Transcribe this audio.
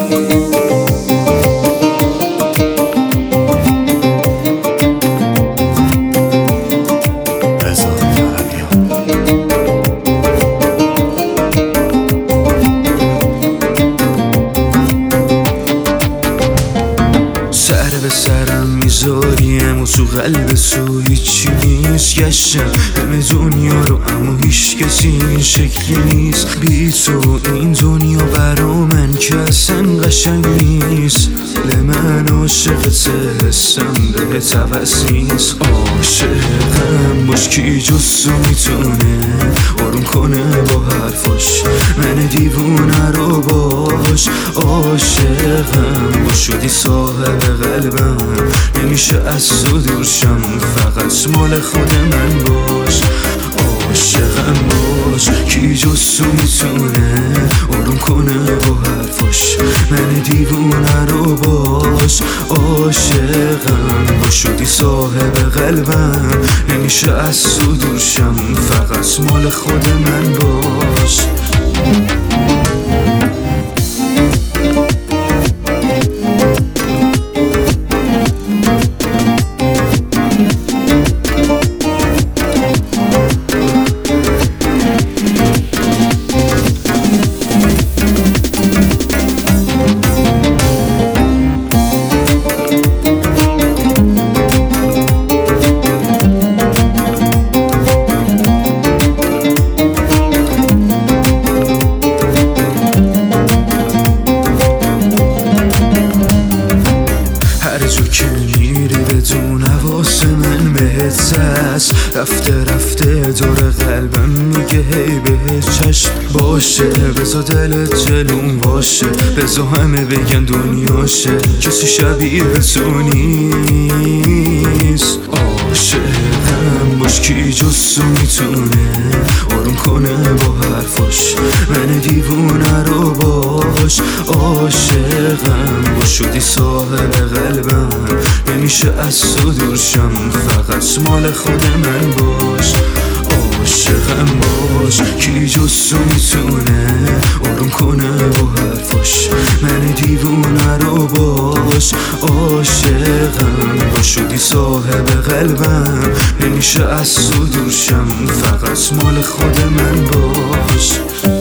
سر به سرم میذاریم و تو قلب تو هیچی نیست. گشتم همه دنیا رو اما هیچ کسی این شکلی نیست. بی تو این دنیا برا من که اصلا قشنگ نیست. من عاشقت هستم بهت عوض نیست. عاشقم باش کی جز تو میتونه آروم کنه با حرفاش من دیوونه رو باش. عاشقم باش شدی صاحب قلبم نمیشه از تو دورشم فقط مال خود من باش. عاشقم باش کی جز تو میتونه آروم کنه با حرفاش من دیوونه رو باش. عاشقم باش شدی صاحب قلبم نمیشه از تو دورشم فقط مال خود من باش. هر جا که میری بدون حواس من بهت هست. رفته رفته دور قلبم میگه هی بهت چشم باشه. بزا دلت جلوم باشه بزا همه بگن دنیاشه کسی شبیه به تو نیست. عاشقم باش کی جز تو میتونه آروم کنه با حرفاش من دیوونه رو باش. عاشقم باش شدی صاحب قلبم نمیشه از تو دورشم فقط مال خود من باش. عاشقم باش کی جز تو میتونه آروم کنه با حرفاش من دیوونه رو باش. عاشقم باش شدی صاحب قلبم نمیشه از تو دورشم فقط مال خود من باش.